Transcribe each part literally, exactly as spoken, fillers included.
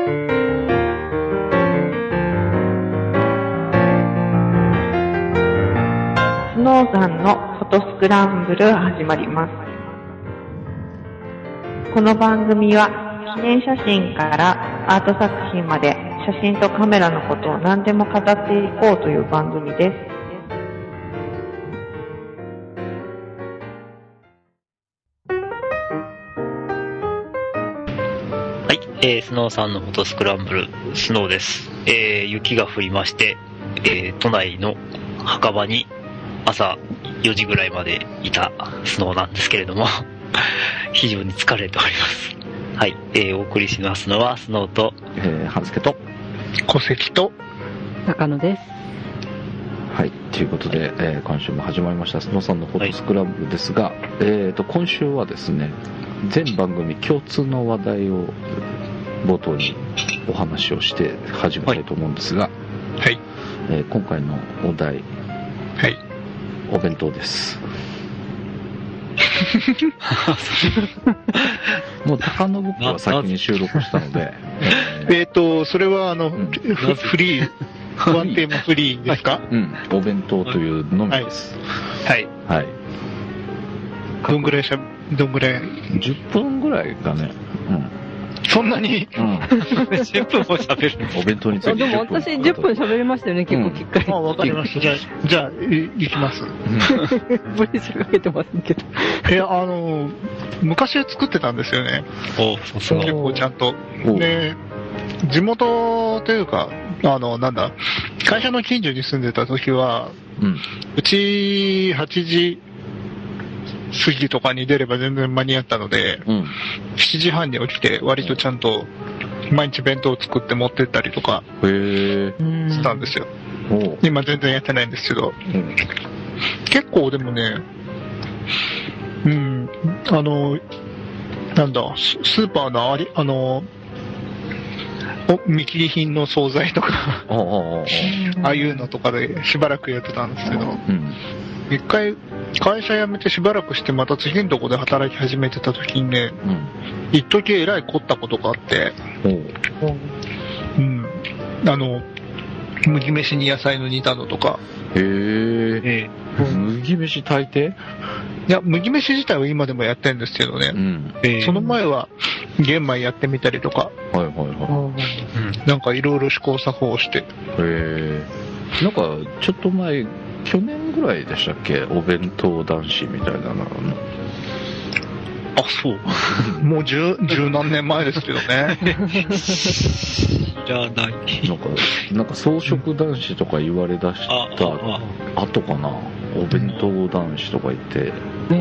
スノーさんのフォトスクランブル始まります。この番組は記念写真からアート作品まで写真とカメラのことを何でも語っていこうという番組です。 はい、えー、スノーさんのフォトスクランブル、スノーです。えー、雪が降りまして、えー、都内の墓場に朝よじぐらいまでいたスノーなんですけれども非常に疲れております。はい、えー、お送りしますのはスノーと、 えー、はずけと小関と中野です。 はい、ということで、えー、今週も始まりましたスノーさんのフォトスクランブルですが、はい、えーと今週はですね、全番組共通の話題を冒頭にお話をして始めたいと思うんですが、 はい、 えー、今回のお題、 はい、 お弁当ですもう高野僕は先に収録したのでえっとそれはあの、うん、フリーワンテーマフリーですか？ うん、お弁当というのみです。 はい、はい、どんぐらいしゃどんぐらいじゅっぷんぐらいかね。うん。 そんなに、 うん、 じゅっぷんも喋る。 お弁当についてでも私じゅっぷん喋りましたよね、結構きっかり。 うん、あ、わかりました。じゃあ、じゃあ、い、いきます。 ブレスかけてますけど。 いや、あの、昔作ってたんですよね。 お、そうそう。 結構ちゃんと。で、地元というか、あの、なんだ、会社の近所に住んでた時は、うん、うちはちじ過ぎとかに出れば全然間に合ったので、うん、しちじはんに起きて割とちゃんと毎日弁当を作って持ってったりとかしたんですよ。今全然やってないんですけど、うん、結構でもね、うん、あの、なんだ、スーパーのあり、あの、見切り品の惣菜とかああいうのとかでしばらくやってたんですけど、うん、一回会社辞めてしばらくしてまた次のとこで働き始めてた時にね、うん、一時えらい凝ったことがあって、うん、あの麦飯に野菜の煮たのとか。 へー、えー、麦飯炊いて？ いや、麦飯自体は今でもやってるんですけどね、うんえー、その前は玄米やってみたりとか、はいはいはい、なんかいろいろ試行錯誤して。へー、なんかちょっと前去年ぐらいでしたっけ、お弁当男子みたいなの。 あ、そうもう十十何年前ですけどね知らない。 なんかなんか草食男子とか言われだした後かな、お弁当男子とか言って、うん、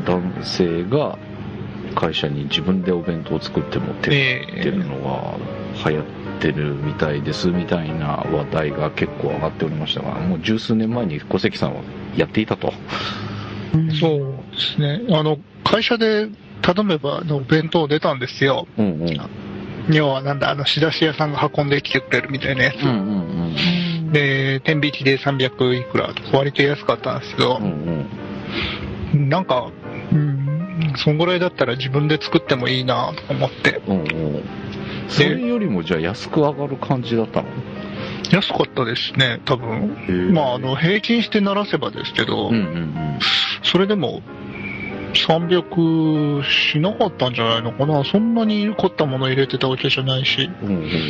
男性が会社に自分でお弁当を作って持ってってるのが流行ってるみたいですみたいな話題が結構上がっておりましたが、もう十数年前に小関さんはやっていたと。 そうですね、あの会社で頼めばの弁当出たんですよ、うんうん、要はなんだ、あの仕出し屋さんが運んできてくれるみたいなやつ、うんうんうん、で天引きでさんびゃくいくらと割と安かったんですけど、うんうん、なんか、うん、そんぐらいだったら自分で作ってもいいなと思って、うんうん、 それよりもじゃあ安く上がる感じだったの？ 安かったですね、多分。まあ、あの、平均して鳴らせばですけど、うんうんうん、それでも、さんびゃくしなかったんじゃないのかな。そんなに凝ったもの入れてたわけじゃないし、うんうん、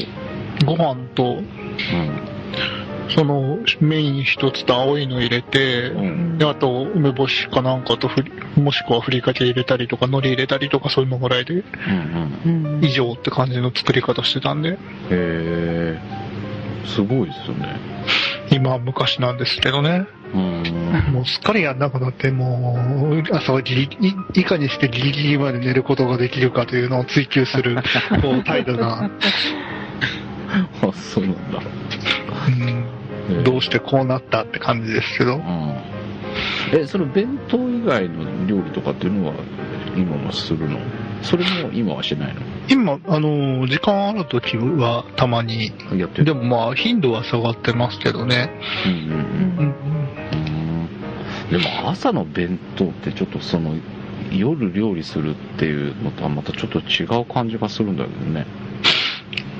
ご飯と、うん、その、メイン一つと青いの入れて、うん、であと、梅干しかなんかとふり、もしくはふりかけ入れたりとか、海苔入れたりとか、そういうのぐらいで、うんうん、以上って感じの作り方してたんで。へー。すごいですよね。 今は昔なんですけどね。うん、もうすっかりやんなくなって、もう朝はギリいいかにしてギリギリまで寝ることができるかというのを追求するこう態度があ、そうなんだ、 うん、どうしてこうなったって感じですけど、うん、 え、その弁当以外の料理とかっていうのは今もするの？それも今はしないの？ 今、あの、時間あるときはたまにやってる。でもまあ、頻度は下がってますけどね。うんうんうん。 うん、でも朝の弁当ってちょっとその、夜料理するっていうのとはまたちょっと違う感じがするんだけどね。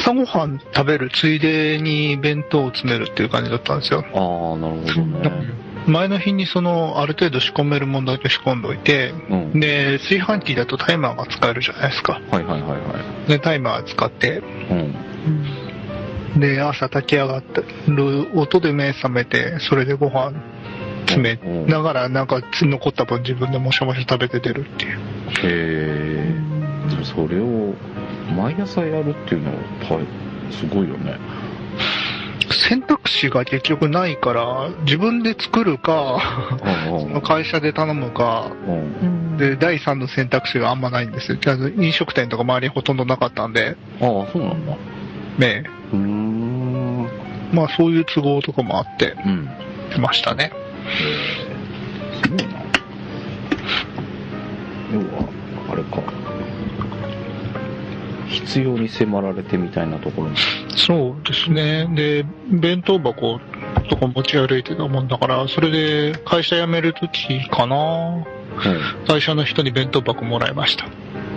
朝ごはん食べるついでに弁当を詰めるっていう感じだったんですよ。 ああ、なるほどね。 前の日にその、ある程度仕込めるものだけ仕込んどいて、うん、で、炊飯器だとタイマーが使えるじゃないですか。 はいはいはいはい。 で、タイマー使って、うん、で、朝炊き上がってる音で目覚めて、それでご飯詰めながら、なんか残った分自分でもしゃもしゃ食べて出るっていう。 へー。でもそれを毎朝やるっていうのは、すごいよね。 選択肢が結局ないから自分で作るかその会社で頼むかで第三の選択肢があんまないんですよ。飲食店とか周りほとんどなかったんで。 ああ、そうなんだねえ。うーん、まあそういう都合とかもあってしましたね。 すごいな。要はあれか、必要に迫られてみたいなところに。 そうですね。で、弁当箱とか持ち歩いてたもんだから、それで会社辞めるときかな、うん、会社の人に弁当箱もらいました。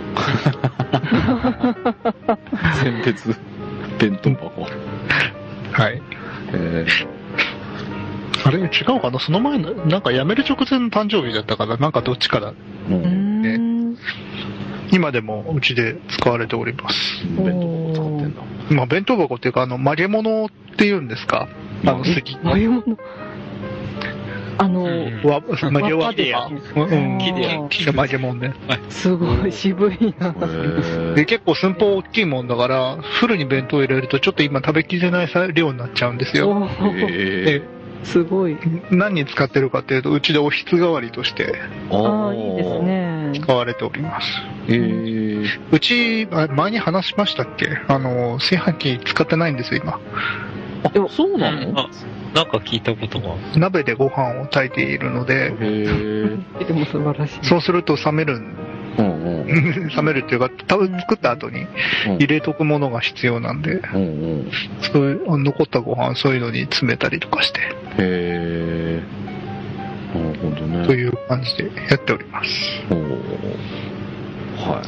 選別弁当箱。 はい。えー、あれ違うかな、その前の、なんか辞める直前の誕生日だったから、なんかどっちかだ。うん、ね、今でもうちで使われております。 弁当箱使ってんだ。 まあ弁当箱っていうか、あの曲げ物っていうんですか、あの席。 曲げ物。あの、 わ曲げわとか、うん、木で木で曲げ物ね。 すごい渋いな。 で結構寸法大きいもんだから、フルに弁当入れるとちょっと今食べきれない量になっちゃうんですよ。 すごい。 何に使ってるかっていうと、うちでおひつ代わりとして、 ああ、いいですね。 使われております。 えー、 うち、前に話しましたっけ？あの、炊飯器使ってないんですよ、今。 あ、そうなの？あ、 なんか聞いたことが。 鍋でご飯を炊いているので、 へー、 でも素晴らしい。 そうすると冷めるんうんうん、 冷めるっていうか、多分作った後に入れとくものが必要なんで、うんうん、そういう残ったご飯そういうのに詰めたりとかして。 へー、なるほどね。 という感じでやっております。 おはい。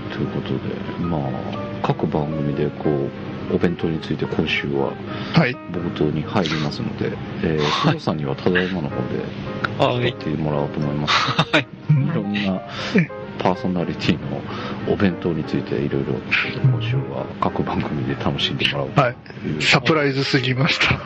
ということで、まあ各番組でこうお弁当について今週は冒頭に入りますので、はい、えー、須藤さんにはただいまの方で使ってもらおうと思います。はい。いろんなパーソナリティのお弁当についていろいろ今週は各番組で楽しんでもらおうという、はい、 サプライズすぎました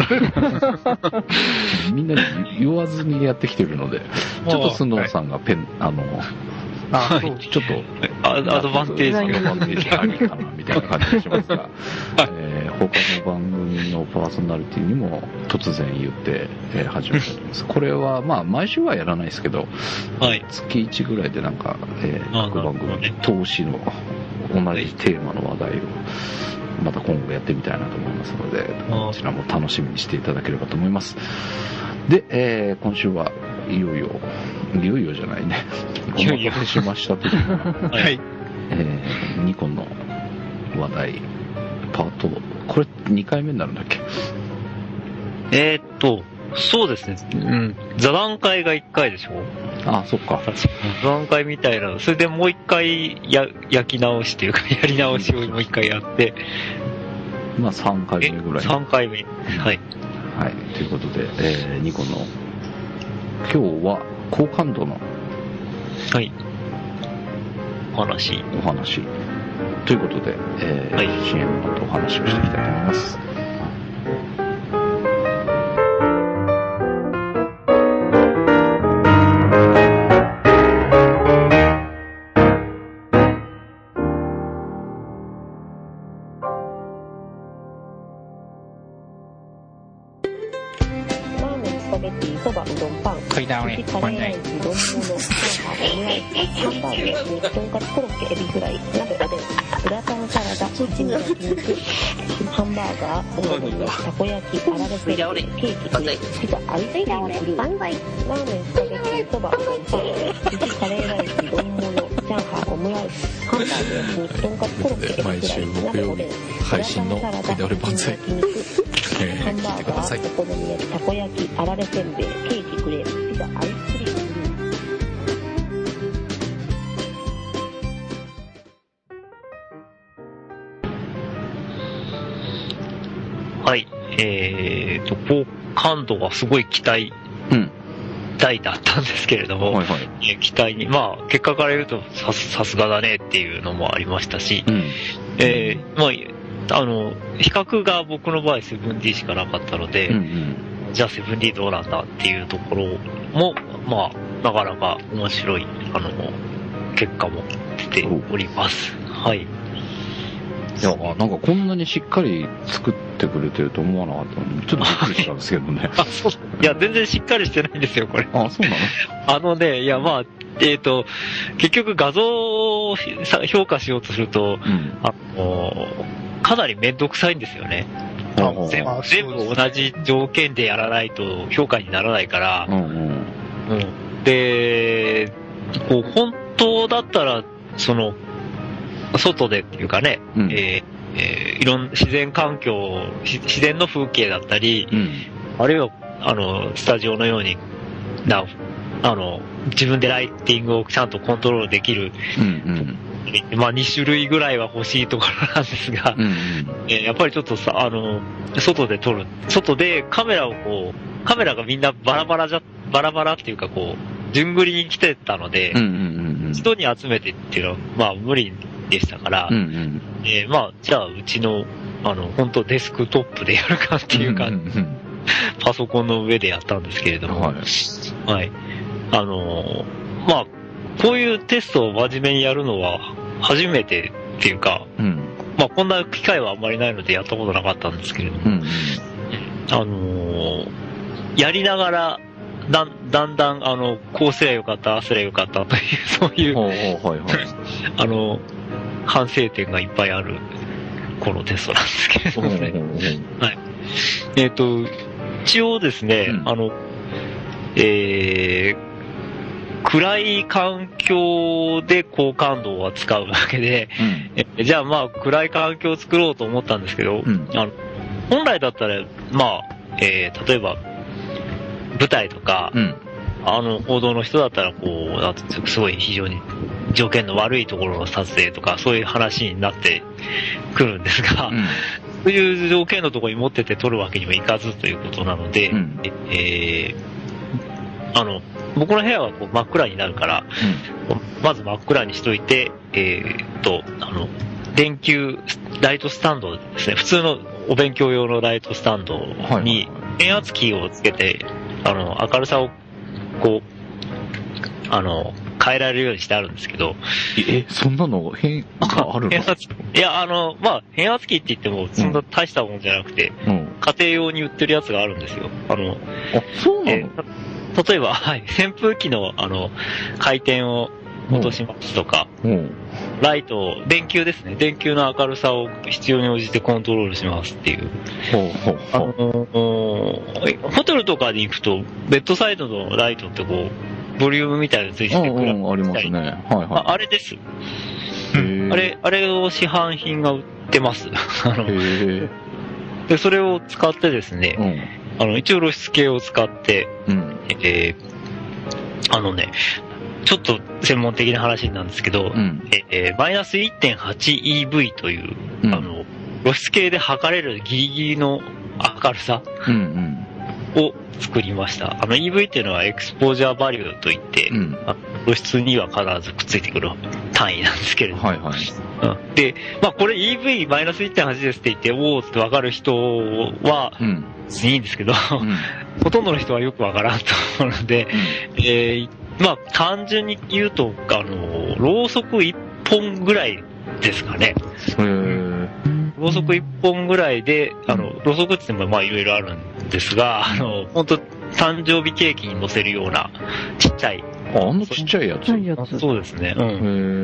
みんなに言わずにやってきてるので、ちょっとスノーさんがペン、はい、あのあそうちょっとアドバンテージアドバンテージありかなみたいな感じがしますが、えー、他の番組のパーソナリティにも突然言って、えー、始めております。これはまあ毎週はやらないですけど、はい、月いちぐらいでなんか、えー、各番組、ね、投資の同じテーマの話題をまた今後やってみたいなと思いますので、こちらも楽しみにしていただければと思います。で、えー、今週はいよいよいよいよじゃないね。お待たせしましたというはい。 えー、ニコンの話題パート、これにかいめになるんだっけ？ えーっとそうですね。うん。座談会がいっかいでしょ。 ああ、そっか。 座談会みたいな、それでもういっかいや焼き直しというかやり直しをもういっかいやって、 まあさんかいめぐらい。 さんかいめ。はい。 はい。ということで、えー、ニコンの今日は高感度のはいお話お話ということで、えーはい、シーエム のお話をしていきたいと思います。 食い倒れ、これね。 うどん物、ハンバーグ、とんかつ、コロッケ、エビフライ、鍋、おでん、グラタンサラダ、チヂミ焼肉、ハンバーガー、お好み焼き、たこ焼き、あられせんべい、ケーキ、クレープ、ピザ、アイスクリーム、ラーメン、スパゲッティ、そば、うどん、パン、寿司、カレーライス、丼物、チャーハン、オムライス、ハンバーグ、焼肉、とんかつ、コロッケ、エビフライ、鍋、おでん、 配信の食い倒れ万歳、えー、 ハンバーガー、お好み焼き、たこ焼き、あられせんべい、ケーキ、クレープ、ピザ、アイスクリーム。 はい。えーと、好感度はすごい期待、 うん。 期待だったんですけれども、 はいはい。 期待に、まあ、結果から言うとさ、さすがだねっていうのもありましたし、 うん。 えー、まあ、あの、比較が僕の場合 セブンディー しかなかったので、 うんうん。 じゃあ セブンディー どうなんだっていうところも、まあ、なかなか面白い、あの、結果も出ております。はい。 いや、なんかこんなにしっかり作ってくれてると思わなかったので、ちょっとびっくりしたんですけどね。 あ、そう。いや、全然しっかりしてないんですよ、これ。 あ、そうなの？ あのね、いや、まあ、えっ、ー、と、結局画像を評価しようとすると、うん、あの、かなりめんどくさいんですよね。あ全部全部同じ条件でやらないと評価にならないから、うんうんうん、で、こう本当だったら、その、外でっていうかね、うん、えーえー、いろんな自然環境、自然の風景だったり、うん、あるいは、あの、スタジオのようにな、あの、自分でライティングをちゃんとコントロールできる、うんうん、まあに種類ぐらいは欲しいところなんですが、うんうんえー、やっぱりちょっとさ、あの、外で撮る、外でカメラをこう、カメラがみんなバラバラじゃ、バラバラっていうかこう、順繰りに来てたので、うんうんうん、人に集めてっていうのは、まあ無理でしたから、うんうんえー、まあ、じゃあうちの、あの、本当デスクトップでやるかっていうか、うんうんうん、パソコンの上でやったんですけれども、はい。はい、あの、まあ、こういうテストを真面目にやるのは初めてっていうか、うん、まあこんな機会はあんまりないのでやったことなかったんですけれども、うんうん、あの、やりながら、だんだんだん、あの、こうすりゃよかった、ああすりゃよかったという、そういう、はいはい、あの、反省点がいっぱいある、このテストなんですけれどもね。はい。えっと、一応ですね、うん、あの、えー、暗い環境で高感度を扱うわけで、うん、じゃあまあ暗い環境を作ろうと思ったんですけど、うん、あの本来だったら、まあ、えー、例えば、舞台とか、うん、あの、報道の人だったら、こう、すごい非常に条件の悪いところの撮影とか、そういう話になってくるんですが、うん、そういう条件のところに持ってて撮るわけにもいかずということなので、うん、えー、あの、僕の部屋はこう真っ暗になるから、うん、まず真っ暗にしといて、えー、っと、あの、電球、ライトスタンドですね、普通のお勉強用のライトスタンドに変圧器をつけて、あの、明るさを、こう、あの、変えられるようにしてあるんですけど。 え、そんなの変があるの？ 変圧いや、あの、まあ、変圧器って言っても、そんな大したもんじゃなくて、うん、家庭用に売ってるやつがあるんですよ。あの、 あ、そうなの？ 例えば、はい、扇風機の、あの、回転を落としますとか、うんうん、ライト、電球ですね。電球の明るさを必要に応じてコントロールしますっていう。ほうほうほう。あの、ホテルとかに行くと、ベッドサイドのライトってこう、ボリュームみたいなのついてくる、 うんうん。ありますね。はいはい。 あ, あれです。あれ、あれを市販品が売ってます。あのへで、それを使ってですね、うん、あの、一応露出系を使って、うん、えー、あのね、ちょっと専門的な話なんですけど、うん、えー、マイナス いってんはちイーブイ という、うん、あの、露出系で測れるギリギリの明るさを作りました。あの イーブイ っていうのはエクスポージャーバリューといって、うん、露出には必ずくっついてくる単位なんですけれども。はいはい。うん、で、まあこれ イーブイ マイナス いってんはち ですって言って、おーってわかる人は、うん、いいんですけど、うん、ほとんどの人はよくわからんと思うので、うん、えーまあ、単純に言うと、あの、ろうそくいっぽんぐらいですかね。へー。ろうそくいっぽんぐらいで、あの、ろうそくって言ってもまあいろいろあるんですが、あの、本当誕生日ケーキに乗せるような、ちっちゃい。 あ、あのちっちゃいやつ。 そうですね。うん。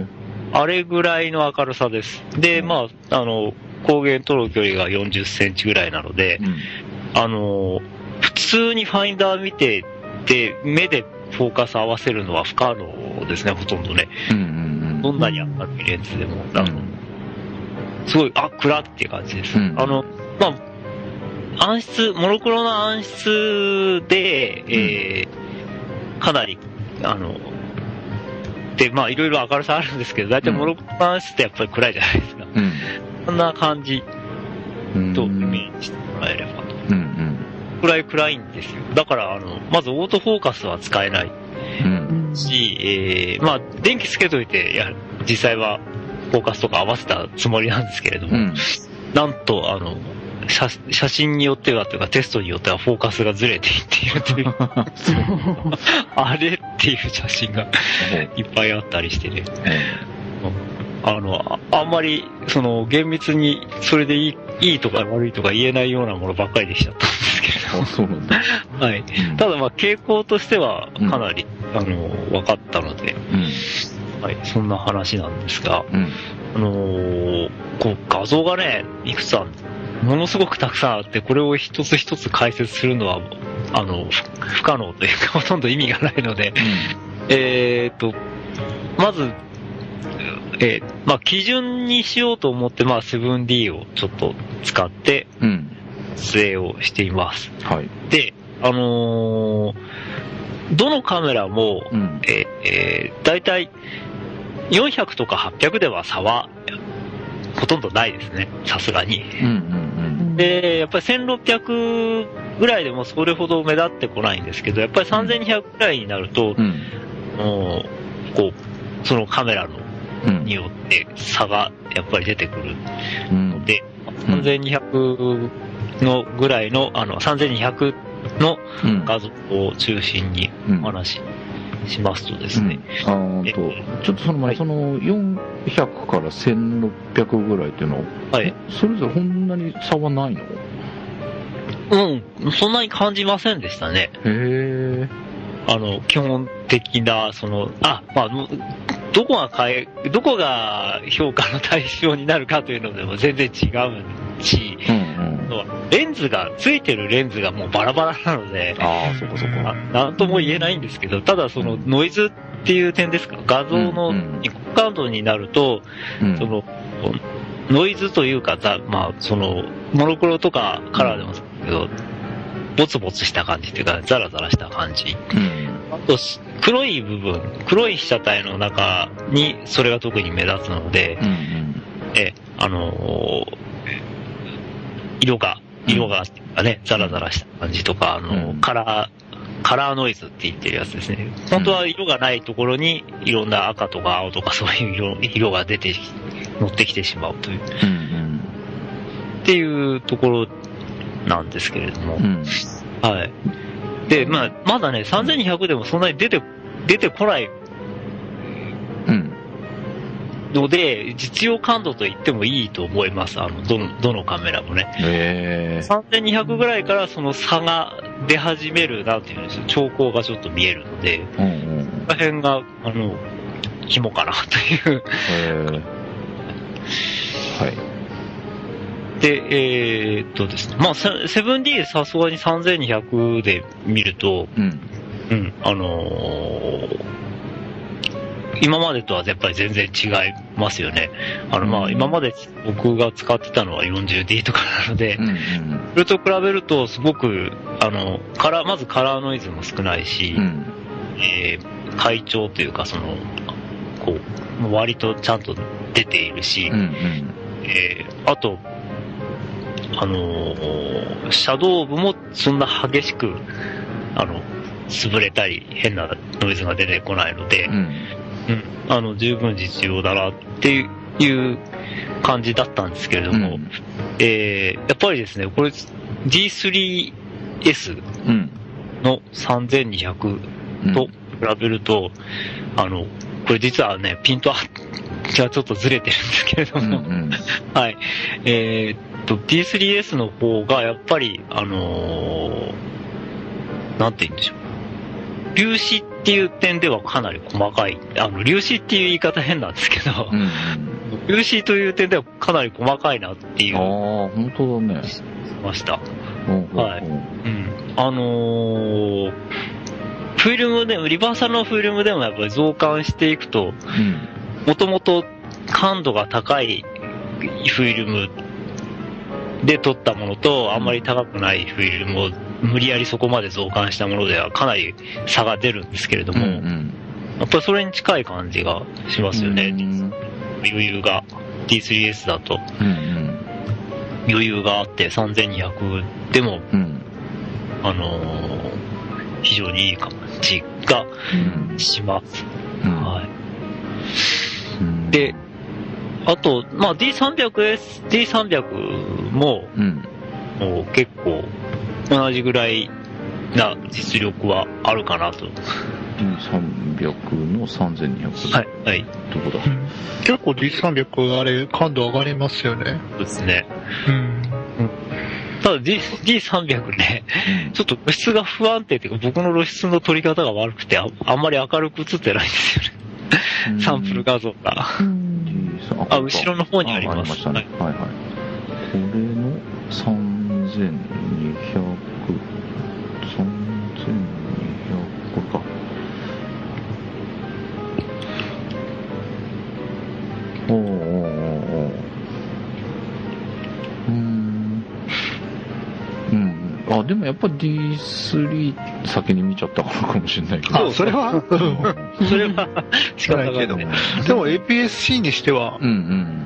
へー。あれぐらいの明るさです。で、まあ、あの、光源との距離がよんじゅっセンチぐらいなので、うん、あの、普通にファインダー見て、で、目でフォーカス合わせるのは不可能ですね、ほとんどね。うんうんうん、どんなに明るいレンズでも。あの、うん、すごい、あ、暗っていう感じです。うん、あの、まあ、暗室、モノクロの暗室で、えー、かなり、あの、で、まあ、いろいろ明るさあるんですけど、だいたいモノクロの暗室ってやっぱり暗いじゃないですか。うん、そんな感じとイメージしてもらえればと。 うんうん。 くらい暗いんですよ。だから、あの、まずオートフォーカスは使えない。 うん。 し、えー、まあ、電気つけといて、や、実際はフォーカスとか合わせたつもりなんですけれども、うん、なんと、あの、写, 写真によってはというかテストによってはフォーカスがずれていっているというあれっていう写真がいっぱいあったりしてね、あの あ, あんまりその厳密にそれでいい、いいとか悪いとか言えないようなものばっかりでしちゃったんですけれども、 そうなんだ、 はい、ただまあ傾向としてはかなり、うん、あの分かったので、うん、はい、そんな話なんですが、うん、あのー、こう画像がねいくつあるものすごくたくさんあって、これを一つ一つ解説するのは、あの、不可能というか、ほとんど意味がないので、うん、えっと、まず、えー、まあ、基準にしようと思って、まあ、セブンディー をちょっと使って、撮影をしています。 はい。 で、あのー、どのカメラも、うん、えーえー、だいたいよんひゃくとかはっぴゃくでは差は、ほとんどないですね、さすがに。 うんうんうん、 で、やっぱりせんろっぴゃくぐらいでもそれほど目立ってこないんですけど、やっぱりさんぜんにひゃくぐらいになると、うん、もうこう、そのカメラの、によって差がやっぱり出てくるので、うん、さんぜんにひゃくのぐらいの、あの、さんぜんにひゃくの画像を中心にお話し、うんしますとですね、 うん、あーとちょっとその前、はい、そのよんひゃくからせんろっぴゃくぐらいっていうのは、はい、それぞれこんなに差はないの？ うん、そんなに感じませんでしたね。 へー。 あの基本的なそのあまあどこが変えどこが評価の対象になるかというのでも全然違うし、うんうん、レンズがついてるレンズがもうバラバラなので、 ああそこそこなんとも言えないんですけど、ただそのノイズっていう点ですか、画像のニコ感度になると、うんうん、そのノイズというかまあそのモノクロとかカラーでもそうですけど、ボツボツした感じというかザラザラした感じ、うん、あと黒い部分黒い被写体の中にそれが特に目立つので、うんうん、えあのー、色が色がね、ザラザラした感じとか、あの、うん、カラーカラーノイズって言ってるやつですね。本当は色がないところにいろんな赤とか青とかそういう色、色が出て乗ってきてしまうという、うんうん、っていうところなんですけれども、うん、はい。で、まあ、まだね、さんぜんにひゃくでもそんなに出て、出てこない、うん、ので、実用感度と言ってもいいと思います。あの、どの、どのカメラもね。 へー。 さんぜんにひゃくぐらいからその差が出始める、なんていうんですよ、兆候がちょっと見えるので、うんうん、この辺が、あの、肝かなという。 へー。はい。 で、えー、っとですね、まあ、セブンディー さすがにさんぜんにひゃくで見ると、うん、うん、あのー、今までとはやっぱり全然違いますよね。あの、まあ、今まで僕が使ってたのは よんじゅうディー とかなので、うんうん、それと比べるとすごく、あの、カラー、まずカラーノイズも少ないし、うん、えー、快調というか、その、こう、割とちゃんと出ているし、うんうん、えー、あと、あのー、シャドウ部もそんな激しく、あの、潰れたり変なノイズが出てこないので、うん、うん、あの、十分実用だなっていう感じだったんですけれども、うん、えー、やっぱりですね、これ ディースリーエス のさんぜんにひゃくと比べると、うん、あの、これ実はね、ピントがちょっとずれてるんですけれども、うんうん、はい、えーディースリーエス の方がやっぱりあのー、なんて言うんでしょう、粒子っていう点ではかなり細かい、あの粒子っていう言い方変なんですけど、うんうん、粒子という点ではかなり細かいなっていう、 ああ本当だね、 ました、うんうん、はい、うん、あのー、フィルムでもリバーサルのフィルムでもやっぱり増刊していくと、もともと感度が高いフィルムで撮ったものとあんまり高くないフィルムを無理やりそこまで増刊したものではかなり差が出るんですけれども、うんうん、やっぱりそれに近い感じがしますよね、うん、余裕が ディースリーエス だと、うんうん、 余裕があってさんぜんにひゃくでも、うん、あのー、非常にいい感じがします。うん、はい。うん、で、あと、まあ ディーさんびゃくエス、ディーさんびゃく も、うん、もう結構同じぐらいな実力はあるかなと。ディーさんびゃく のさんぜんにひゃく。 はい、はい。 どこだ、 うん、結構 ディーさんびゃく あれ、感度上がりますよね。 そうですね。 うん。 ただ ディーさんびゃく ね、ちょっと露出が不安定っていうか、僕の露出の取り方が悪くて、あ, あんまり明るく映ってないんですよね。サンプル画像が。あ、後ろの方にあります。ありましたね。はいはい。これのさんぜんにひゃく、さんぜんにひゃく、これか。おーおーおーうーん。うん。あ、でもやっぱ ディースリー 先に見ちゃったからかもしれないけど。 あ、それは、 それは仕方ないけど。 でも エーピーエスシー にしては、うんうん、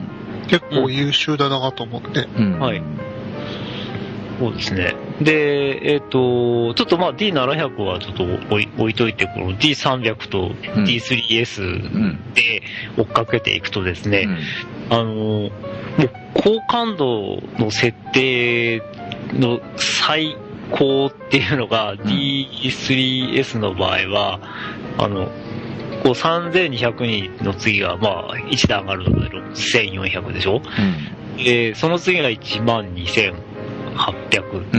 結構優秀だなと思って。 うん、はい。そうですね。で、えっ、ー、と、ちょっとまあ ディーななひゃく はちょっと置い、置いといて、この ディーさんびゃく と ディースリーエス で追っかけていくとですね、うん、あの、もう高感度の設定の最高っていうのが ディースリーエス の場合は、あの、こうさんぜんにひゃくにんの次がまあいち段上がるのでろくせんよんひゃくでしょ、うん、で、その次がいちまんにせんはっぴゃく、うんうん、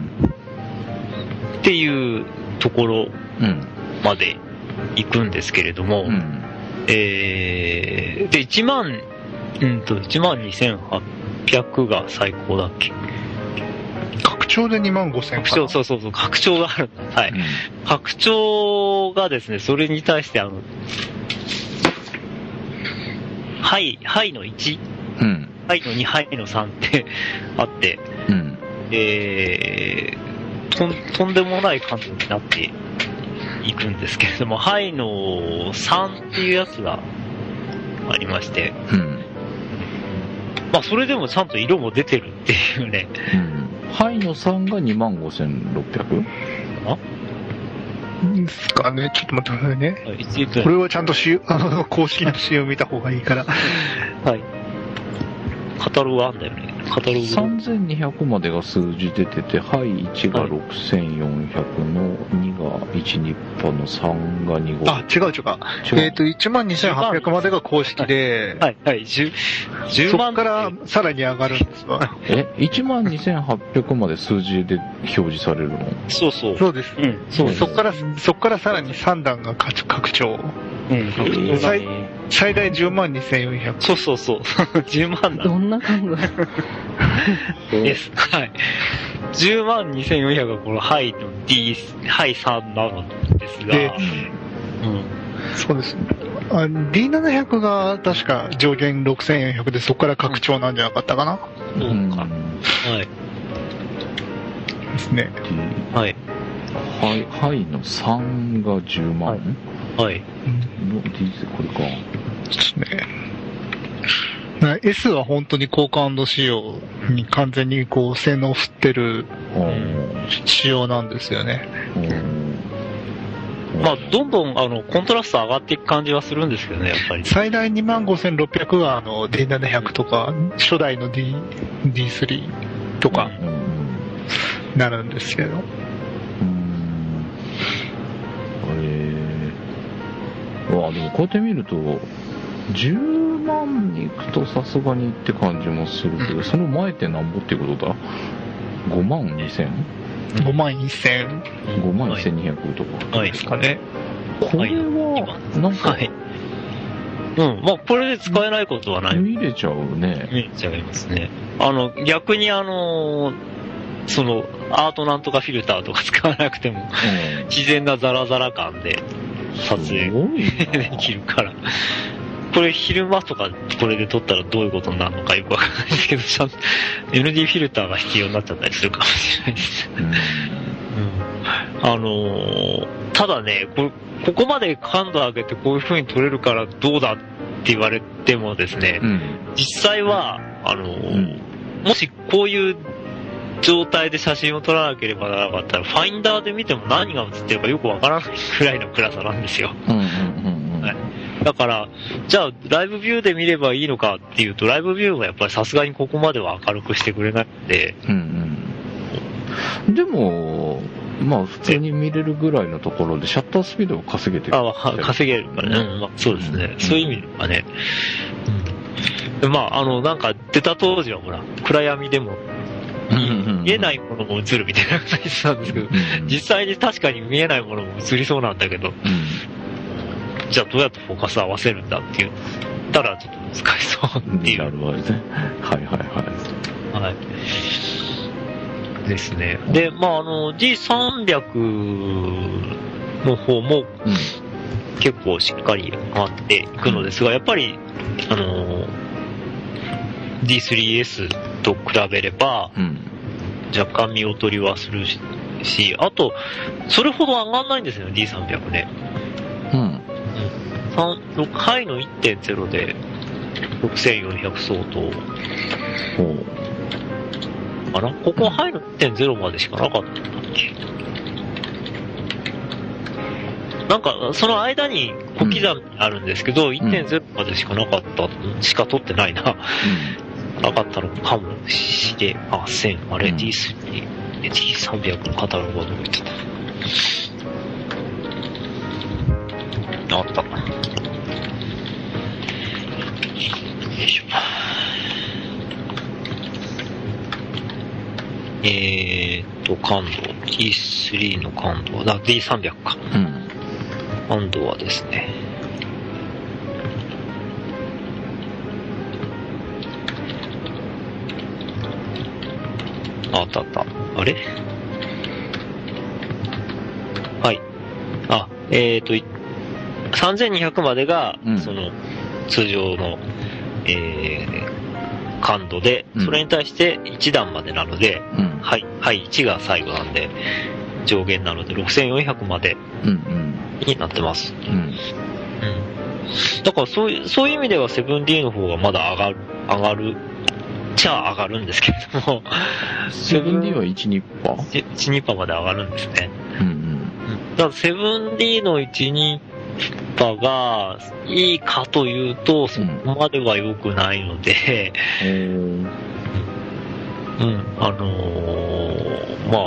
っていうところまで行くんですけれども、うん、えー、で、いちまん、うんと、いちまんにせんはっぴゃくが最高だっけ？ 拡張でにまんごせん拡張、そうそうそう、拡張がある。はい。うん、拡張がですね、それに対してあの、ハイ、ハイのいち、うん、ハイのに、ハイのさんってあって、うん、えー、とん、とんでもない感じになっていくんですけれども、ハイのさんっていうやつがありまして、うん、まあそれでもちゃんと色も出てるっていうね、うんハイのさんがにまんごせんろっぴゃく？ あですかね。ちょっと待ってくださいね。これはちゃんとしあの公式の仕様を見た方がいいから。はい。 カタログあんだよね。カタログ。 さんぜんにひゃくまでが数字出てて、ハイいちがろくせんよんひゃくのにがいちニッパのさんがにご。 あ、違う違う。えっ、ー、と、いちまんにせんはっぴゃくまでが公式で、 はい、はい、はい、じゅうまん。 そこからさらに上がるんですわ。 え、いちまんにせんはっぴゃくまで数字で表示されるの？ そうそう。 そうです。うん。そうそこから、そこからさらにさん段が拡張。うん、最, 最大じゅうまんにせんよんひゃく。 そうそうそう。じゅうまんだ。 どんな考えです。はい。じゅうまんにせんよんひゃくがこのハイの D、ハイさんなのですが、でうん、そうですね。あ ディーななひゃく が確か上限ろくせんよんひゃくで、そこから拡張なんじゃなかったかな。 うん、そうか。はい。 ですね。 はい。 ハイ、ハイのさんがじゅうまん、 はい。はい。 の D これか。 ですね。S は本当に高感度仕様に完全にこう性能を振ってる仕様なんですよね。 まあ、どんどんあのコントラスト上がっていく感じはするんですけどね、やっぱり。 最大 にまんごせんろっぴゃく があの ディーななひゃく とか、初代の D、ディースリー とかなるんですけど。うん。 えー。わあ、でもこうやって見ると、じゅうまんに行くとさすがにって感じもするけど、うん、その前ってなんぼってことだ ?ごまんにせん？ ごまんせん。 ごまんせんにひゃくとか。 はい。ですかね。 これは、なんか、はい。 うん、まあこれで使えないことはない。 見れちゃうね。 見れちゃいますね。あの、逆にあの、その、アートなんとかフィルターとか使わなくても、うん、自然なザラザラ感で撮影できるから。これ昼間とかこれで撮ったらどういうことになるのかよくわかんないですけど、ちゃんと エヌディー フィルターが必要になっちゃったりするかもしれないです。うんうん、あのー、ただねこ、ここまで感度上げてこういう風に撮れるからどうだって言われてもですね、うん、実際は、あのーうん、 もしこういう状態で写真を撮らなければならなかったら、ファインダーで見ても何が写ってるかよくわからないくらいの暗さなんですよ。 うんうんうんうん、 はい。だから、じゃあ、ライブビューで見ればいいのかっていうと、ライブビューがやっぱりさすがにここまでは明るくしてくれないので。 うんうん。でも、まあ普通に見れるぐらいのところでシャッタースピードを稼げてる。 ああ、稼げるからね。うん、まあ、そうですね。うん、そういう意味ではね。うん、まあ、あの、なんか出た当時はほら、暗闇でも、見えないものも映るみたいな感じなんですけど、うん、実際に確かに見えないものも映りそうなんだけど、うん、じゃあどうやってフォーカス合わせるんだって言ったらちょっと難しそうっていう。 なるほどね。はいはいはい。 はい。ですね。で、まああの、ディーさんびゃく の方も、結構しっかり回っていくのですが、やっぱり、あの、ディースリーエス と比べれば、うん、若干見劣りはするし、あと、それほど上がんないんですよ、ディーさんびゃく ね。 うん。 うん、ハイの いってんゼロ でろくせんよんひゃく相当。かな？ここはハイの いってんゼロ までしかなかったんだっけ？なんか、その間に小刻みあるんですけど、うん、いってんゼロ までしかなかった、しか取ってないな。うん、なかったのかもしれません。あれ、うん、ディースリー、ディーさんびゃく のカタログはどこ行ってた？あった。よいしょ。えーっと、感度。ディースリー の感度は、だ、ディーさんびゃく か。うん。感度はですね。あ、あったあった。あれ？はい。あ、えーっと、さんぜんにひゃくまでが、うん、その、通常の、えー、感度で、それに対していち段までなので、うん、はい、はい、いちが最後なんで、上限なのでろくせんよんひゃくまでになってます。うんうん、だからそういう、そういう意味では セブンディー の方がまだ上がる、上がる、じゃあ上がるんですけれども。 セブンディー は いち、にパーセント？ いち、にパーセント まで上がるんですね。うんうん、だから セブンディー のいち、にパーセントがいいかというと、そこまでは良くないので、うん、うん、あのー、まあ、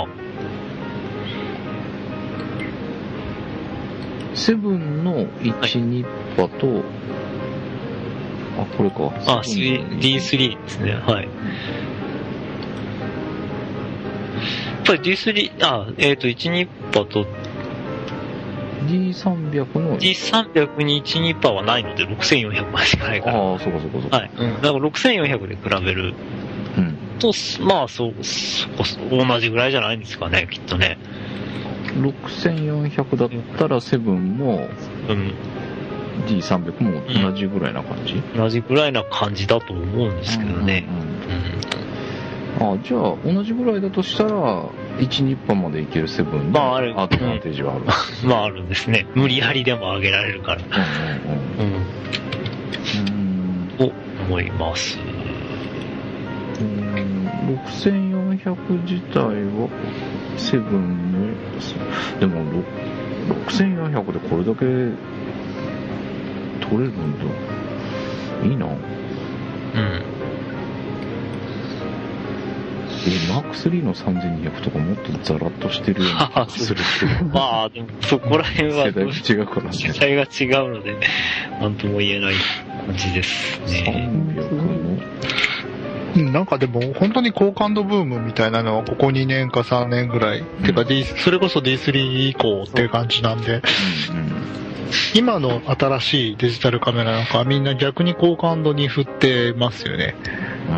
セブンのいち、にパーセントと、あ、これか。 あ、ディースリー ですね。はい。やっぱり ディースリー、あ、えっ、ー、と、いち、にパーセントと、 ディーさんびゃく のディーさんびゃく にいち、にパーセント はないのでろくせんよんひゃくまでしかないから。 ああ、そうかそうかそうか。 はい。うん。だからろくせんよんひゃくで比べると、うん、まあ、そう、そこ、同じぐらいじゃないんですかね、きっとね。 ろくせんよんひゃくだったらセブンも、うん。ディーさんびゃく も同じぐらいな感じ、うん、 同じぐらいな感じだと思うんですけどね。 うんうんうん、ああ、じゃあ、同じぐらいだとしたら、いち、にパーセントまでいけるセブンのアドバンテージはある。 まあ、あるんですね。無理やりでも上げられるから。うんうんうん。うん。と思います。 うん、ろくせんよんひゃく自体は、セブンの、でも、ろくせんよんひゃくでこれだけ取れるんだ。いいな。うん。え、マークスリーのさんぜんにひゃくとかもっとザラッとしてるような気がするけど。 まあ、でもそこら辺は世代が違うからね。 世代が違うので、なんとも言えない感じですね。さんびゃくのなんかでも本当に高感度ブームみたいなのはここにねんかさんねんぐらい、うん、てか D、それこそ ディースリー 以降っていう感じなんで、うんうん、今の新しいデジタルカメラなんかはみんな逆に高感度に振ってますよね。うん、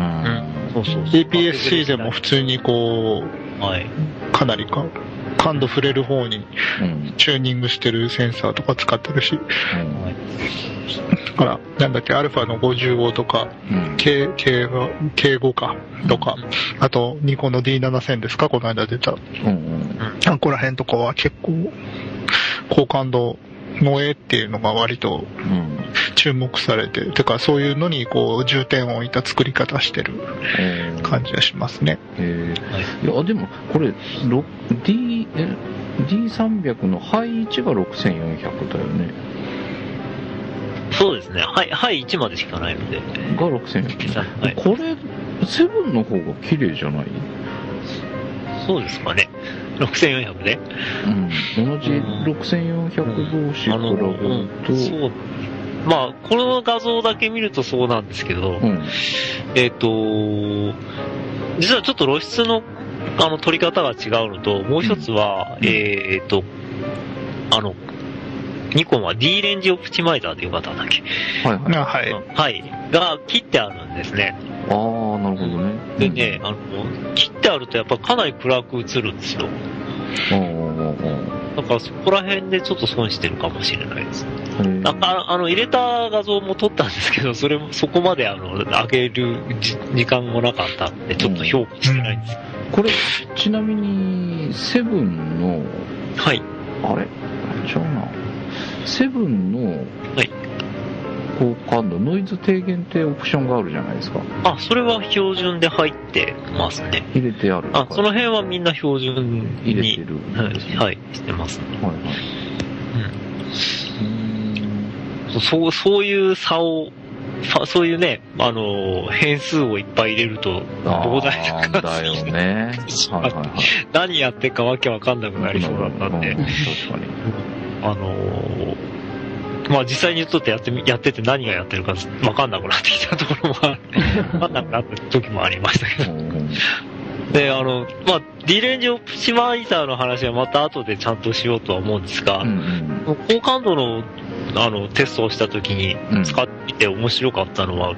そうそうそう。 エーピーエスシー でも普通にこう、はい、かなりか感度触れる方にチューニングしてるセンサーとか使ってるし、うんはい、ほらなんだっけアルファのごじゅうごとか、うん、K、K が ケーご かとか、うん、あとニコンの ディーななせん ですかこの間出た、うんうん、ここら辺とかは結構高感度の絵っていうのが割と注目されて、うん、てかそういうのにこう重点を置いた作り方してる感じがしますね。 えー、いやでもこれ D え ディーさんびゃく の配置がろくせんよんひゃくだよね。 そうですね。はい、はい、いちまでしかないので。 がろくせんよんひゃく、はい、これセブンの方が綺麗じゃない？ そうですかね。ろくせんよんひゃくで、 うん、同じろくせんよんひゃく同士比べると、うん、そう、 まあこの画像だけ見るとそうなんですけど、うん、えっ、ー、と実はちょっと露出のあの撮り方が違うのと、もう一つは、うん、えっ、ー、とあのニコンは D レンジオプティマイザーでよかったんだっけ、 はいはい、 はい、はい、が切ってあるんですね。 ああ、なるほどね。 でね、あの切ってあるとやっぱかなり暗く映るんですよ。だからそこら辺でちょっと損してるかもしれないです。だからあの入れた画像も撮ったんですけど、それもそこまであの上げる時間もなかったんでちょっと評価してないんです。 うん、これちなみにセブンのはい、 あれちゃうな。セブンのはい。 高感度ノイズ低減ってオプションがあるじゃないですか。 あ、それは標準で入ってますね。 入れてある。 あ、その辺はみんな標準に入れてる、ね、 はい、してます、ね。はいはい。 うん。 そうそういう差をそういうね、あの変数をいっぱい入れると膨大なだよね。はいはいはい。 何やってるかわけわかんなくなりそうだったんで。 確かに。 あのー。まあ実際にちょっとやってみ、やってて何がやってるか分かんなくなってきたところもある。分かんなくなった時もありましたけど。で、あの、まあ、D レンジオプティマイザーの話はまた後でちゃんとしようとは思うんですが、うんうん、高感度の、あの、テストをした時に使ってみて面白かったのは、うん、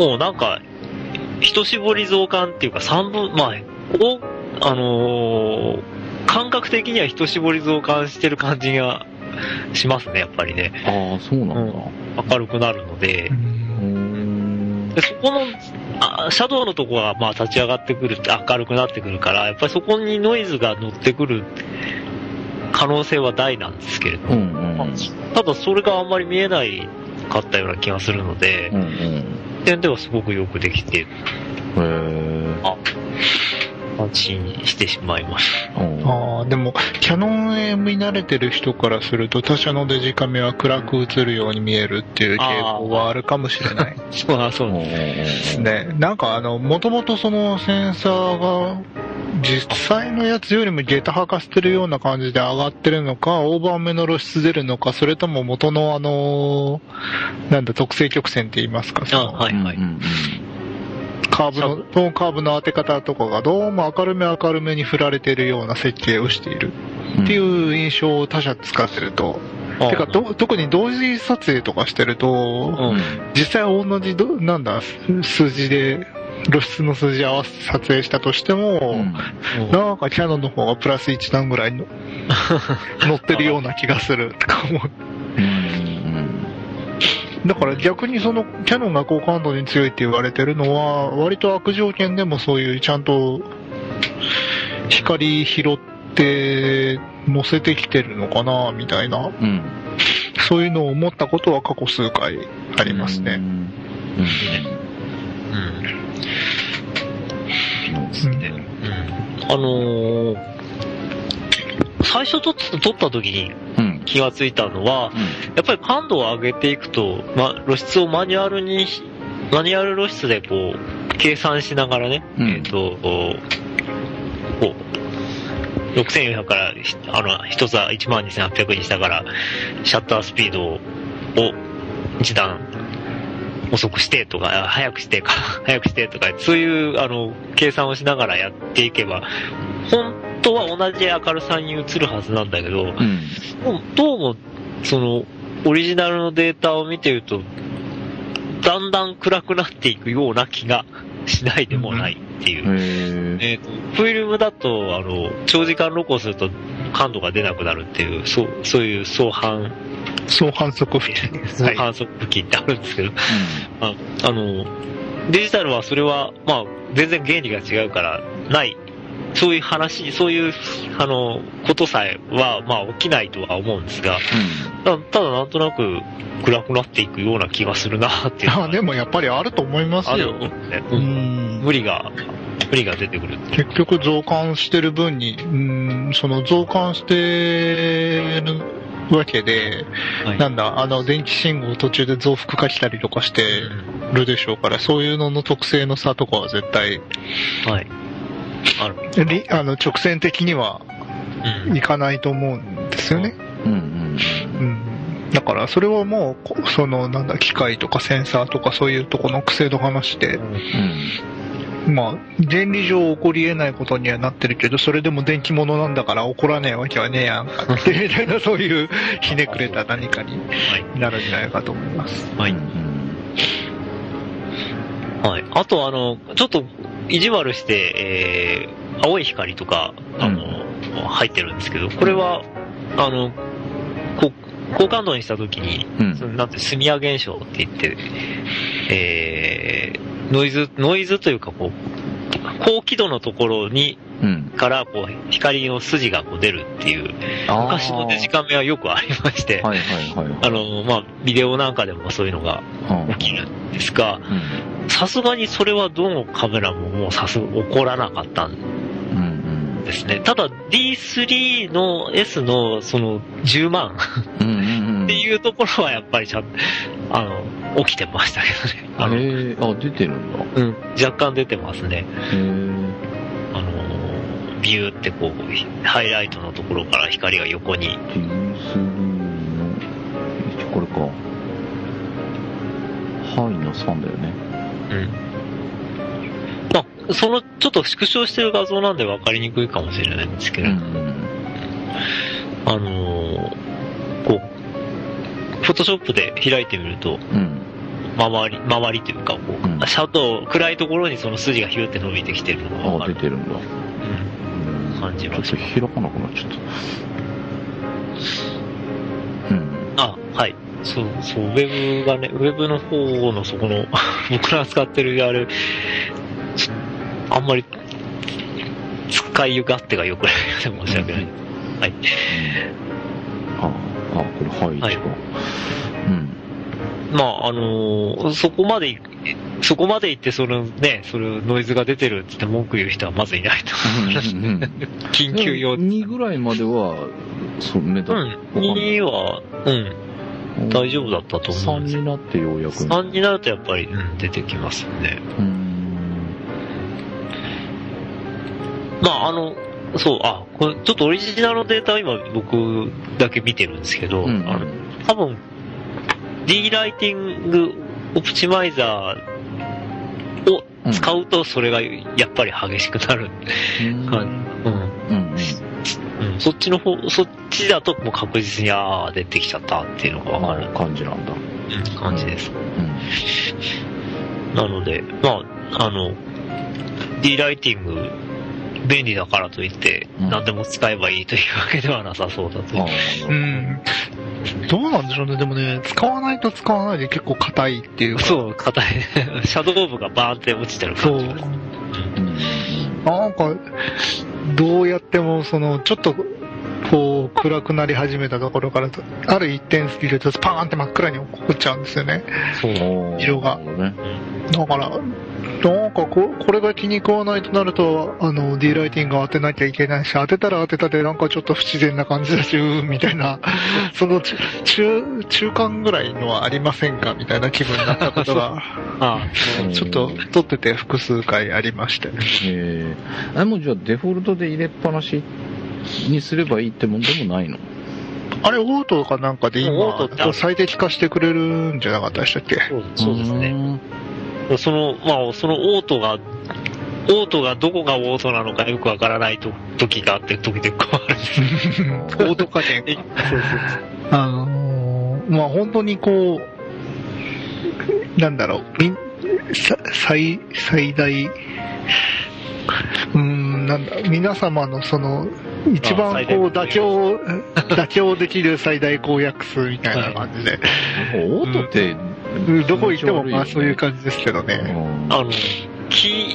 もうなんか、一絞り増感っていうか三分、まあ、お、あのー、感覚的には一絞り増感してる感じが、しますね、やっぱりね。 ああ、そうなんだ、うん。 明るくなるので、でそこのあ、シャドウのところがまあ立ち上がってくるって明るくなってくるから、やっぱりそこにノイズが乗ってくる可能性は大なんですけれども、うんうん、ただそれがあんまり見えないかったような気がするので、うんうん、点ではすごくよくできて、 へー、 あ、安心してしまいました。 ああ、でもキャノン エー 見慣れてる人からすると他社のデジカメは暗く映るように見えるっていう傾向はあるかもしれない。 そうあそうですね。なんかあのもともとそのセンサーが実際のやつよりもゲタ吐かせてるような感じで上がってるのか、オーバーめの露出出るのか、それとも元のあのなんだ特性曲線って言いますか、その、 あ、はいはい。うんうん、 カーブの、トーンカーブの当て方とかがどうも明るめ明るめに振られているような設計をしているっていう印象を他社使ってると、うん、てかど特に同時撮影とかしてると、うん、実際同じどなんだ数字で露出の数字合わせ撮影したとしても、うん、なんかキャノンの方がプラスいち段ぐらいの乗ってるような気がするとか思う。だから逆にそのキャノンが高感度に強いって言われてるのは割と悪条件でもそういうちゃんと光拾って乗せてきてるのかなみたいな、うん、そういうのを思ったことは過去数回ありますね。うん、うんうん、あのー、最初撮った撮った時に気がついたのは、うん、やっぱり感度を上げていくと、ま、露出をマニュアルにマニュアル露出でこう計算しながらね、うん、えっ、ー、とこうろくせんよんひゃくからあの一つはいちまんにせんはっぴゃくにしたからシャッタースピードを一段遅くしてとか早くしてか早くしてとかそういうあの計算をしながらやっていけば本当は同じ明るさに映るはずなんだけど、うん、どうもそのオリジナルのデータを見てるとだんだん暗くなっていくような気がしないでもないっていう、うん、えーと、フィルムだとあの長時間録音すると感度が出なくなるっていうそうそういう相反相反則付近相反則付近ってあるんですけど、うん、あ, あのデジタルはそれはまあ全然原理が違うからないそういう話、そういう、あの、ことさえは、まあ、起きないとは思うんですが、うん、た, ただなんとなく暗くなっていくような気がするなっていう。 あ、でもやっぱりあると思いますよ。あるよね。 うん。無理が、無理が出てくるって。 結局増刊してる分に、うん、その増刊してるわけで、はい、なんだ、あの、電気信号途中で増幅化したりとかしてるでしょうから、うん、そういうのの特性の差とかは絶対、 はい。ある。あの、直線的にはいかないと思うんですよね。うん。うん。うん、だから、それはもう、その、なんだ、機械とかセンサーとかそういうとこの癖の話で、うんうん、まあ、原理上起こり得ないことにはなってるけど、それでも電気物なんだから起こらねえわけはねえやんかって、みたいな、そういうひねくれた何かになるんじゃないかと思います。 はい。はい。あと、あの、ちょっと、意地悪して、えー、青い光とか、あの、うん、入ってるんですけど、これは、あの、こ高感度にしたときに、うん、そのなんて、スミア現象って言って、えー、ノイズ、ノイズというか、こう、高輝度のところに、うん、から、こう、光の筋がこう出るっていう、昔のデジカメはよくありまして、はいはいはい、あの、まあ、ビデオなんかでもそういうのが起きるんですが、さすがにそれはどのカメラももうさすが起こらなかったんですね。ただ ディースリー の S のそのじゅうまんっていうところはやっぱりちゃんと、あの、起きてましたけどね。 あの、へー、あ、出てるんだ。 うん、若干出てますね。へー。あの、ビューってこう、ハイライトのところから光が横に。ディースリーの、これか。範囲のさんだよね。うん。 まあ、その、ちょっと縮小してる画像なんで分かりにくいかもしれないんですけど、うん、あのー、こう、フォトショップで開いてみると、うん、周り、周りというか、こう、うん、シャドウ、暗いところにその筋がヒューって伸びてきてるのが分かる。 あ、出てるんだ。 うん。感じます。 ちょっと開かなくなっちゃった。うん。 あ、はい。そう、そう、ウェブがね、ウェブの方のそこの、僕ら使ってるあれ、あんまり、使い勝手が良くないので申し訳ない。うん、はい。 あ、あ、これ、はい、はい、うん。 まあ、あのー、そこまで、そこまで行って、そのね、それノイズが出てるって言って文句言う人はまずいないと思います。うんうん、緊急用にぐらいまでは、そう、目立つ。うん、には、うん。大丈夫だったと思うんです。 さんになってようやく。 さんになるとやっぱり、うん、出てきますよね。うーん。まあ、あの、そう、あ、これちょっとオリジナルのデータを今僕だけ見てるんですけど、うん、あの多分、D ライティングオプチマイザーを使うとそれがやっぱり激しくなる。うん。うん。うんうん、そっちの方、そっちだともう確実にああ出てきちゃったっていうのがわかる感じなんだ。 うん、感じです。うん、なので、まあ、あの、D ライティング便利だからといって、うん、何でも使えばいいというわけではなさそうだという。 うん。どうなんでしょうね。でもね、使わないと使わないで結構硬いっていうか。 そう、硬い。シャドウ部がバーンって落ちてる感じです。そう。うん、 なんか、どうやっても、その、ちょっと、こう、暗くなり始めたところから、ある一点スピードでパーンって真っ暗に起こっちゃうんですよね。そう。色が。ね、だから、なんかこ、これが気に食わないとなると、あの、D ライティングを当てなきゃいけないし、当てたら当てたでなんかちょっと不自然な感じだし、うーん、みたいな、その中、中間ぐらいのはありませんかみたいな気分になったことが、ああちょっと撮ってて複数回ありましたね。 えー、あれもじゃあデフォルトで入れっぱなしにすればいいってもんでもないの？ あれ、オートかなんかで今、最適化してくれるんじゃなかったでしたっけ？ そう、そうですね。その、まあ、そのオートが、オートがどこがオートなのかよくわからないと時があって、時々変わるんです。 オート加減。そうそうそう。あのー、まあ、本当にこう、なんだろう、最、最大、うーん、なんだ、皆様のその、一番こう妥協、妥協できる最大公約数みたいな感じで。 オートって、 どこ行ってもまあそういう感じですけどね。 あの、キー、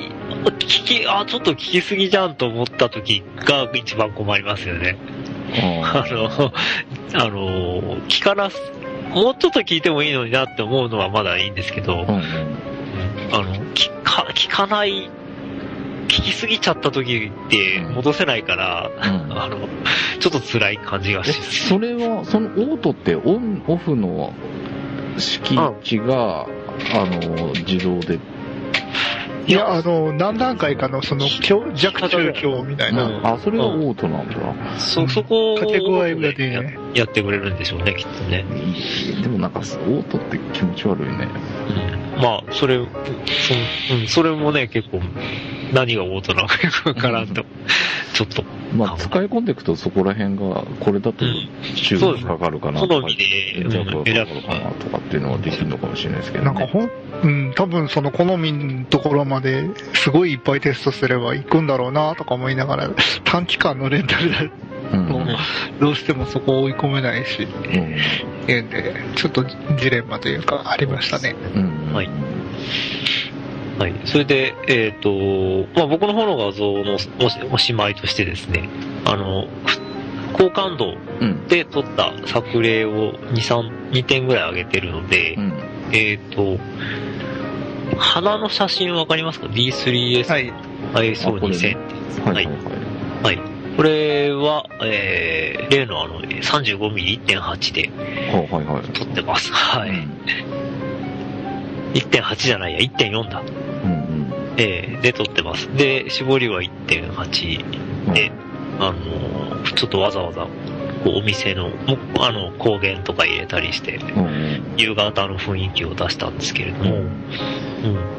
聞き、あ、ちょっと聞きすぎじゃんと思った時が一番困りますよね。あの、あの、聞かなす、もうちょっと聞いてもいいのになって思うのはまだいいんですけど、うんうん、あの、聞か、聞かない、聞きすぎちゃった時って戻せないから、うん、あの、ちょっと辛い感じがします。 それは、そのオートってオン、オフの式値が、うん、あの、自動で、 いや、あの、何段階かの、その、強、弱中強みたいな。 うん、あ、それがオートなんだ。 うん、そ、そこを、 カテゴライブでね。 やってくれるんでしょうね、きっとね。 でもなんか、オートって気持ち悪いね。 うん、まあ、それ、そ、うん、それもね、結構、何がオートなのかよくわからんと、ちょっと。 まあ、使い込んでいくとそこら辺が、これだと注意かかるかなとか、 好みで選ぶかかるかなとかっていうのはできるのかもしれないですけど、ね。 なんかほん、うん、多分その好みのところまですごいいっぱいテストすれば行くんだろうなとか思いながら、短期間のレンタルだと、どうしてもそこを追い込めないし、うん、でちょっとジレンマというかありましたね。 うん、はい。はい。それで、えっ、ー、と、まあ、僕の方の画像のおしまいとしてですね、あの、高感度で撮った作例をに、さん、にてんぐらい上げてるので、うん、えっ、ー、と、花の写真わかりますか？ ディースリーエス アイエスオーにせん はい。はい。はい。これは、えー、例のあの、さんじゅうごミリいってんはち で撮ってます。はい。うん、いってんはち じゃないや、いってんよん だ。うんうん、えー、で撮ってます。で、絞りは いってんはち で、うん、あのー、ちょっとわざわざ、こう、お店の、あの、光源とか入れたりして、うんうん、夕方の雰囲気を出したんですけれども、うん、うん、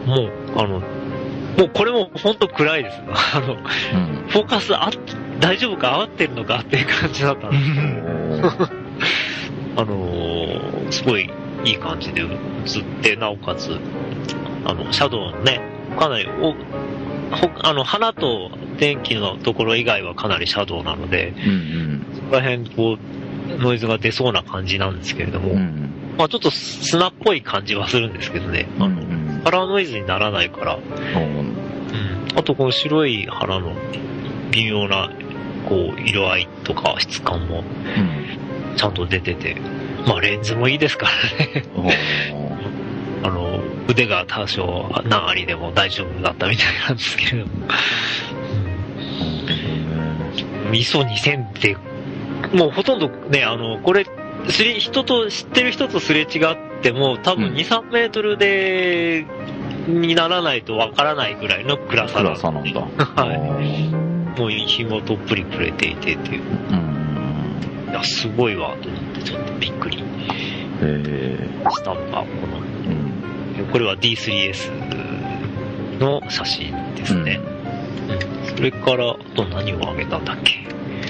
もう、あの、もうこれも本当暗いです。あの、うん、フォーカスあ、大丈夫か合ってるのかっていう感じだったんですけど、あのー、すごいいい感じで映って、なおかつ、あの、シャドウのね、かなりお、あの、花と電気のところ以外はかなりシャドウなので、うんうん、そこら辺、こう、ノイズが出そうな感じなんですけれども、うん、まあちょっと砂っぽい感じはするんですけどね、あの、うんうん、カラーノイズにならないから、うん、あとこの白い花の微妙な、こう、色合いとか質感も、ちゃんと出てて、まあレンズもいいですからね。あの、腕が多少何ありでも大丈夫だったみたいなんですけれども。イソにせんって、もうほとんどね、あの、これ、すれ、人と、知ってる人とすれ違っても、多分に、さんメートルで、にならないとわからないぐらいの暗さなんで。 暗さなんだ。 はい。もう紐とっぷりくれていてっていう。うん。いや、すごいわ、と思って、ちょっとびっくり。えー、スタンパー、この、うん、これは ディースリーエス の写真ですね。うんうん、それから、あと何をあげたんだっけ。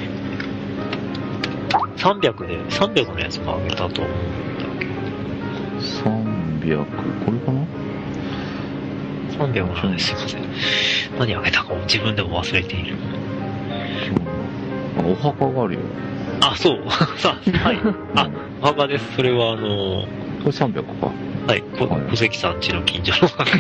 さんびゃくで、さんびゃくのやつもあげたと思うんだけど。 さんびゃく、これかな ? さんびゃく なんですいません。何あげたかも自分でも忘れている。 お墓があるよ。 あ、そう。さあ、はい。あ、お墓です。それはあのー、 これさんびゃくか。 はい。こ小関さん家の近所の墓。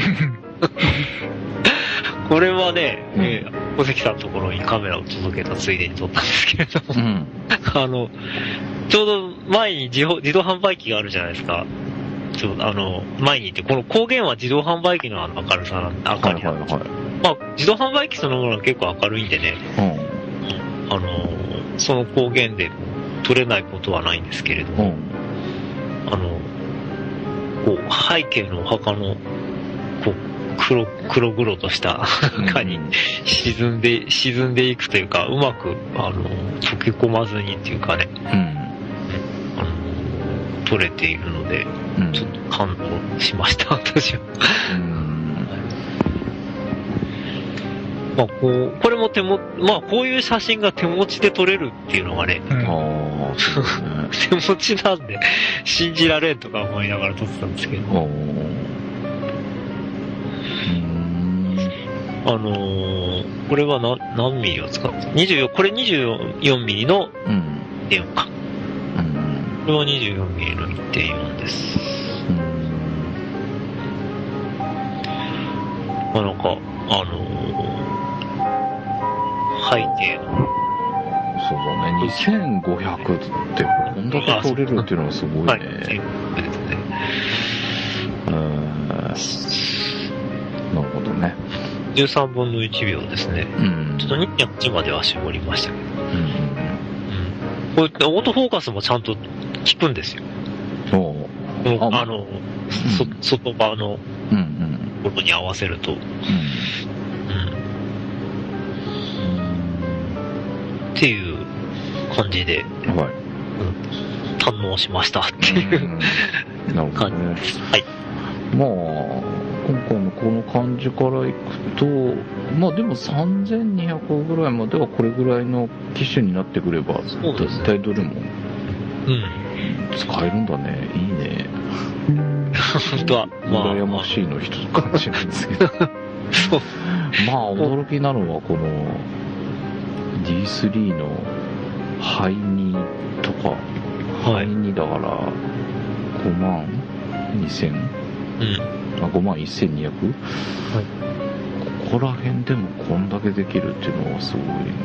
これはね、うん、えー、小関さんのところにカメラを届けたついでに撮ったんですけれども、うん、あの、ちょうど前に自動、自動販売機があるじゃないですか。ちょあの、前にいて、この光源は自動販売機のあの明るさなんで、明るいなんですよ。はいはいはい、まあ、自動販売機そのものは結構明るいんでね、うん、あの、その光源で撮れないことはないんですけれども、うん、あの、こう、背景のお墓の、こう、黒、黒々とした中に沈んで、沈んでいくというか、うまく、あの、溶け込まずにっていうかね、うん、あの、撮れているので、うん、ちょっと感動しました、私は。うん、まあ、こう、これも手も、まあ、こういう写真が手持ちで撮れるっていうのがね、うん、手持ちなんで、信じられんとか思いながら撮ってたんですけど、あのー、これは何、何ミリを使ってにじゅうよん、これにじゅうよんミリの いってんよん か、うん。これはにじゅうよんミリの いってんよん です。うん、まあなんか、 あのー、背景の。 そうだね、にせんごひゃくってこんだけ取れるっていうのはすごいね。はい、ですね。うーん。なるほどね。 じゅうさんぶんのいちびょうですね。 うん。 ちょっとにひゃくはちまでは絞りましたけど。 うんうんうん。 これ、オートフォーカスもちゃんと効くんですよ。 おああの、うん、そ外側のところに合わせると。うん。うん。っていう感じで、 はい。 うん、堪能しましたっていうなるほどね。 はい。 まあ、今回のこの感じからいくと、まあでもさんぜんにひゃくぐらいまではこれぐらいの機種になってくれば、絶対どれも使えるんだね。いいね。 本当は、 まあ、羨ましいの一つかもしれないですけど。 そう。 まあ驚きなのはこの ディースリー のハイにとか、 はい、 ハイにだからごまんにせん、うん、あごまんせんにひゃく、はい、ここら辺でもこんだけできるっていうのはすごいので、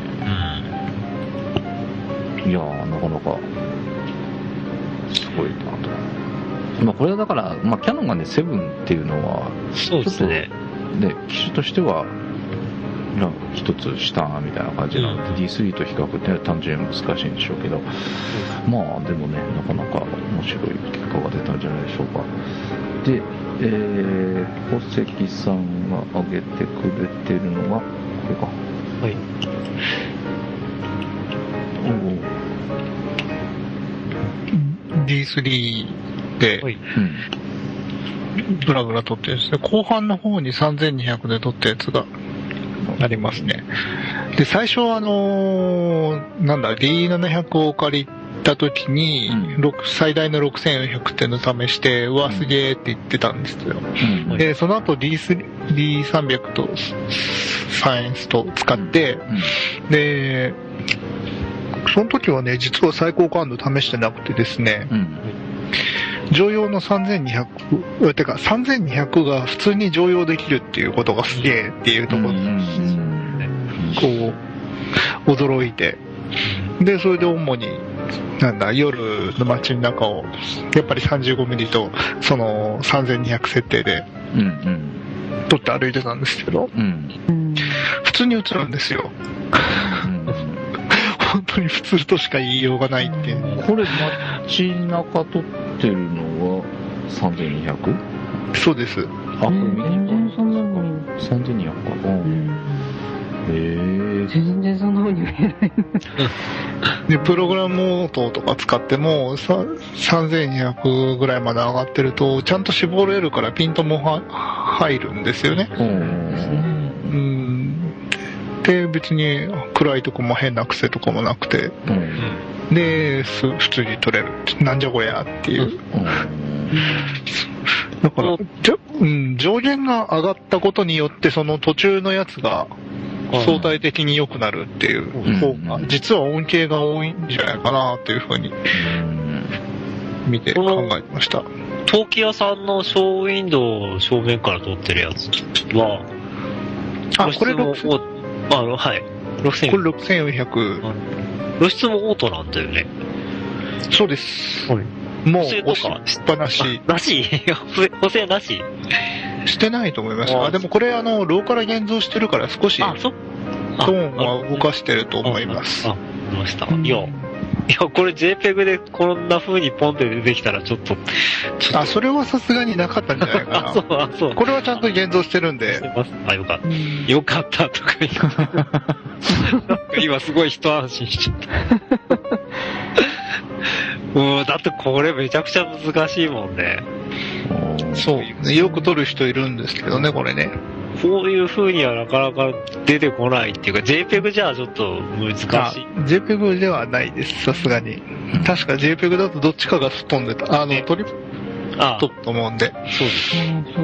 うん、いやーなかなかすごいなと。まあこれはだから、まあキヤノンがねセブンっていうのはそうですね。 ね、機種としては一つ下みたいな感じなので、うん、ディースリー と比較って単純に難しいんでしょうけど、うん、まあでもねなかなか面白い結果が出たんじゃないでしょうか。で、えー、小関さんが挙げてくれてるのがこれか。 はい。 お ディースリー で、はい、うんブラブラ撮ってですね、後半の方にさんぜんにひゃくで撮ったやつがありますね。で、最初はあのー、なんだ、ディーななひゃく を借りた時に、うん、最大のろくせんよんひゃくっていうのを試して、うわ、すげーって言ってたんですよ。うん、で、その後 ディースリー、ディーさんびゃく とサイエンスと使って、うん、で、その時はね、実は最高感度試してなくてですね、うん常用のさんぜんにひゃく、てかさんぜんにひゃくが普通に常用できるっていうことがすげえっていうところで、こう、驚いて。で、それで主に、なんだ、夜の街の中を、やっぱり さんじゅうごミリ と、そのさんぜんにひゃく設定で、撮って歩いてたんですけど、普通に映るんですよ。本当に普通としか言いようがないっていう。 これ街中撮ってるのはさんぜんにひゃく？ そうです。 あ、これミニバンそんなのにさんぜんにひゃくか。へぇー。 全然そんな風に見えない。 で、プログラムオートとか使ってもさんぜんにひゃくぐらいまで上がってるとちゃんと絞れるからピントもは入るんですよね。うんで別に暗いとこも変な癖とかもなくて、うん、で普通に撮れるなんじゃこりゃっていう、うん、だからじゃ、うん、上限が上がったことによってその途中のやつが相対的に良くなるっていう方が、うん、実は恩恵が多いんじゃないかなというふうに見て考えてました。 陶器屋さんのショーウィンドウを正面から撮ってるやつはあこれろくあの、はい。 ろくせんこれろくせんよんひゃく。 露出もオートなんだよね。 そうです。はい、もう押しっぱなし。 なし補正なししてないと思います。あ、でもこれあの、ローから現像してるから少し、トーンは動かしてると思います。 あ、ありました。いや、いや、これ ジェイペグ でこんな風にポンって出てきたらちょっと、 ちょっとあ、それはさすがになかったんじゃないかな。 あ、そう、あ、そう。 これはちゃんと現像してるんで。してます。あ、よかった。よかったとか言う。今すごい一安心しちゃった。うん、だってこれめちゃくちゃ難しいもんね。 そう。よく撮る人いるんですけどね、これね。 こういう風にはなかなか出てこないっていうか、ジェイペグ じゃあちょっと難しい。 ジェイペグ ではないです、さすがに。確か ジェイペグ だとどっちかが飛んでた。あの、トリプトップと思うんで。 そうです。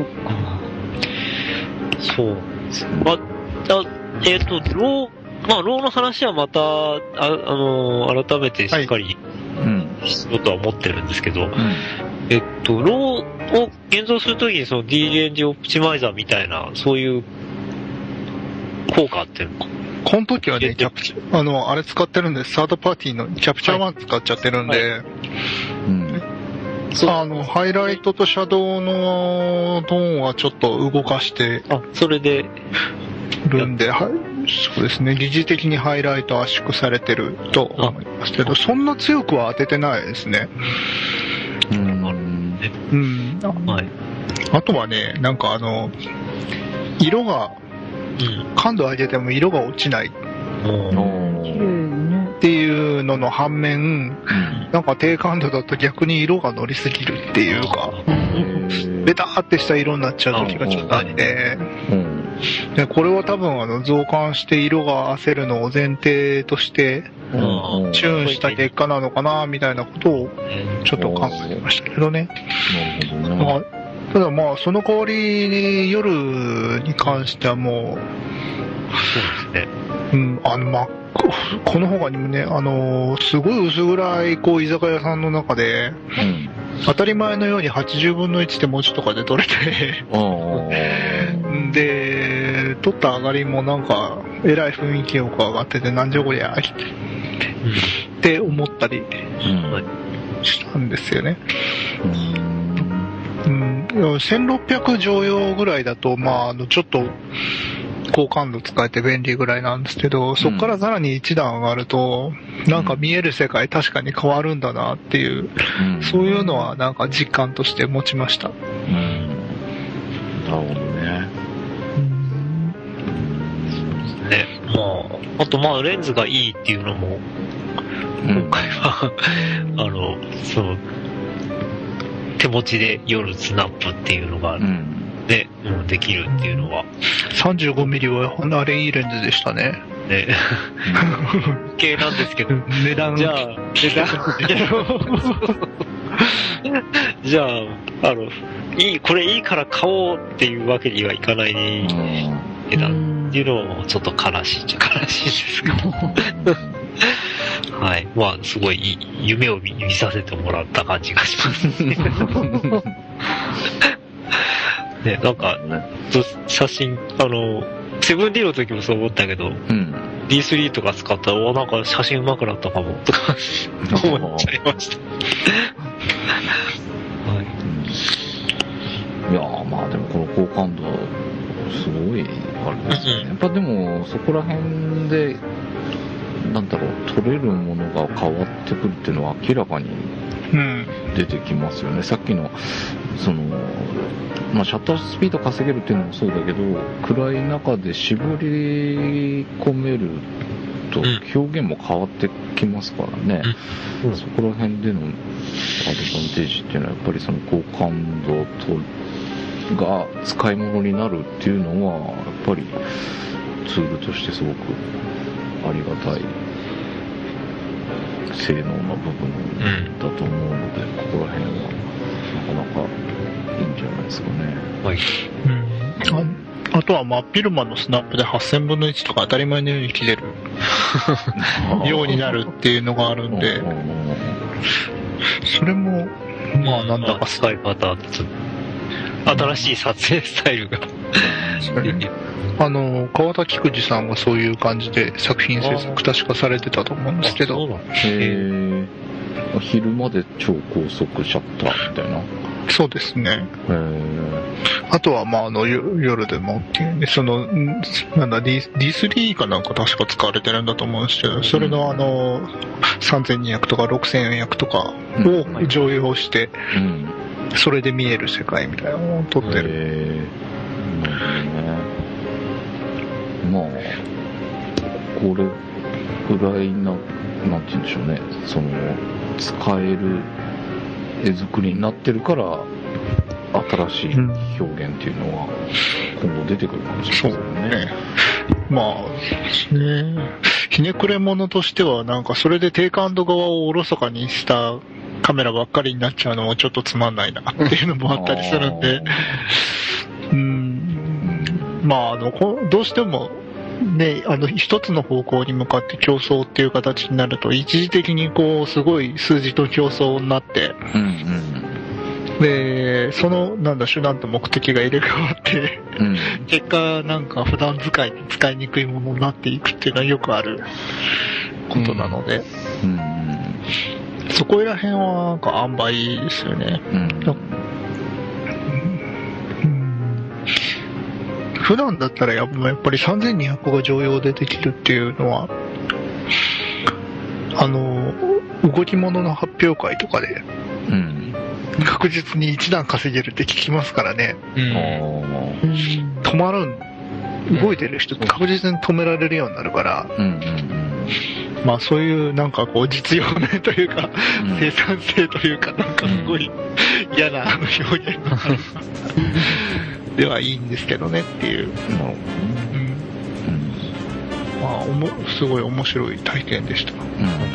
そうか。そう。まあ、えっ、ー、と、ロー、まあ、ローの話はまた、あ、あのー、改めてしっかり、しようとは思ってるんですけど、うん、えっと、ローを現像するときにその D レンジオプティマイザーみたいな、そういう効果っていうのか。 この時はね、キャプチャー、あの、あれ使ってるんで、サードパーティーのキャプチャーワン使っちゃってるんで、はいはい、うん。あの、ハイライトとシャドウのトーンはちょっと動かして、 あ、それで、 るんで、はい、そうですね、疑似的にハイライト圧縮されてると思いますけど、そんな強くは当ててないですね。 うん。 うん。はい。あとはね、なんかあの、色が、うん、感度上げても色が落ちない。っていうのの反面、うん、なんか低感度だと逆に色が乗りすぎるっていうか、ベターってした色になっちゃう時がちょっとあって、でこれは多分あの増刊して色が焦るのを前提としてチューンした結果なのかなみたいなことをちょっと考えてましたけどね。まあ、ただまあその代わりに夜に関してはもう、 そうですね。 うん、あのまあこの他にもね、あのー、すごい薄暗いこう居酒屋さんの中で、うん、当たり前のようにはちじゅうぶんのいち手持ちとかで取れてで取った上がりもなんかえらい雰囲気よく上がっててなんじゃこりゃって、うん、って思ったりしたんですよね。うんうん、せんろっぴゃく乗用ぐらいだとまああのちょっと高感度使えて便利ぐらいなんですけど、そこからさらに一段上がると、うん、なんか見える世界確かに変わるんだなっていう、うん、そういうのはなんか実感として持ちました。うん、 なるほどね。 うん、ね、まあ、あとまあレンズがいいっていうのも、今回は、うん、あの、その、手持ちで夜スナップっていうのがある。うんで、うん、できるっていうのはさんじゅうごミリ はあれいいレンズでしたね。 ね系なんですけど値段じゃあ値段じゃああのいいこれいいから買おうっていうわけにはいかない値段っていうのはちょっと悲しいっちゃ悲しいですけどはいまあすごい夢を 見, 見させてもらった感じがしますねね、なんか、写真、あの、セブンディー の時もそう思ったけど、うん、ディースリー とか使ったら、おなんか写真上手くなったかも、とか思っちゃいました。 はい、いやー、まあでもこの好感度、すごい、あれですね。うん、やっぱでも、そこら辺で、なんだろう、撮れるものが変わってくるっていうのは明らかに出てきますよね。うん、さっきの、その、まあ、シャッタースピード稼げるっていうのもそうだけど、暗い中で絞り込めると表現も変わってきますからね。うん、そこら辺でのアドバンテージっていうのはやっぱりその高感度とが使い物になるっていうのはやっぱりツールとしてすごくありがたい性能な部分だと思うので、うん、ここら辺はなかなかいいんじゃないですかね。 はい。 うん。あ, あとは真っ昼間のスナップではっせんぶんのいちとか当たり前のように切れるようになるっていうのがあるんで、それもまあなんだか使い方、新しい撮影スタイルがあの川田菊池さんがそういう感じで作品制作確かされてたと思うんですけど、 へー、昼間で超高速シャッターみたいな。 そうですね。あとはまああの夜でもそのなんだ ディースリー かなんか確か使われてるんだと思うんですけど、それのあのさんぜんにひゃくとかろくせんよんひゃくとかを常用して、それで見える世界みたいなのを撮ってる。 まあこれぐらいななんて言うんでしょうね、その使える絵作りになってるから新しい表現っていうのは今後出てくるかもしれませんね。そうね。 まあね、ひねくれ者としてはなんかそれで低感度側をおろそかにしたカメラばっかりになっちゃうのもちょっとつまんないなっていうのもあったりするんで、うん、まああのどうしてもね、あの一つの方向に向かって競争っていう形になると一時的にこうすごい数字と競争になって、うんうん、 で、その、なんだ、手段と目的が入れ替わって、うん、結果、なんか普段使いに使いにくいものになっていくっていうのはよくあることなので、うんうん、そこら辺はなんか塩梅ですよね。うんうん、普段だったらやっぱりさんぜんにひゃくが常用でできるっていうのは、あの、動き物の発表会とかで、うん確実に一段稼げるって聞きますからね。うん、止まるん、動いてる人確実に止められるようになるから、うんうんうん、まあそういうなんかこう実用面というか、うん、生産性というかなんかすごい嫌な表現ではいいんですけどねっていう。うんうん、まあおもすごい面白い体験でした。うん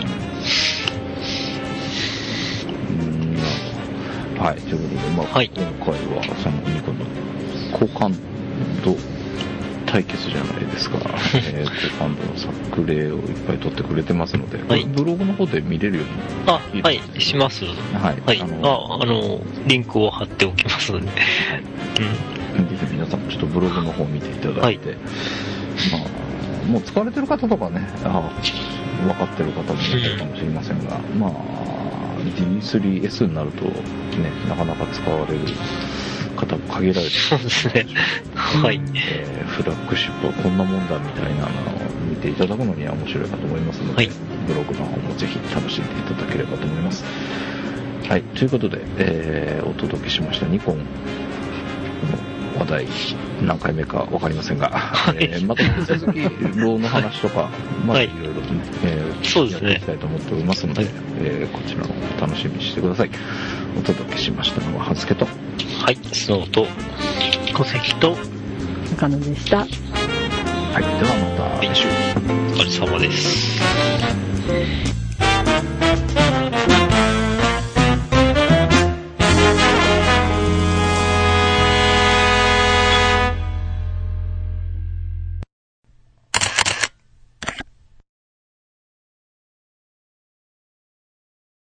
はい、ということで、まあ、はい、今回はそのにこの好感度対決じゃないですか、えー、好感度の作例をいっぱい取ってくれてますので、はい、ブログの方で見れるようにあはいします。はい、はい、あのああのリンクを貼っておきますので、はいうん、ぜひ皆さんもちょっとブログの方を見ていただいて、はいまあ、もう使われてる方とかねあ分かってる方もいらっしゃるかもしれませんが、うん、まあディースリーエス になるとねなかなか使われる方も限られてそうですねはい、 えー、フラッグシップはこんなもんだみたいなのを見ていただくのには面白いかと思いますので、はい、ブログの方もぜひ楽しんでいただければと思います。はいということで、えー、お届けしましたニコンの話題何回目か分かりませんが、はいえー、また引き続きローの話とかまだいろいろとね、えー、そうですねやっていきたいと思っておりますので、はいえー、こちらの方楽しみにしてください。お届けしましたのははずけとはいスノーと小関と中野でした。はいではまた来週、 はい、お疲れ様です。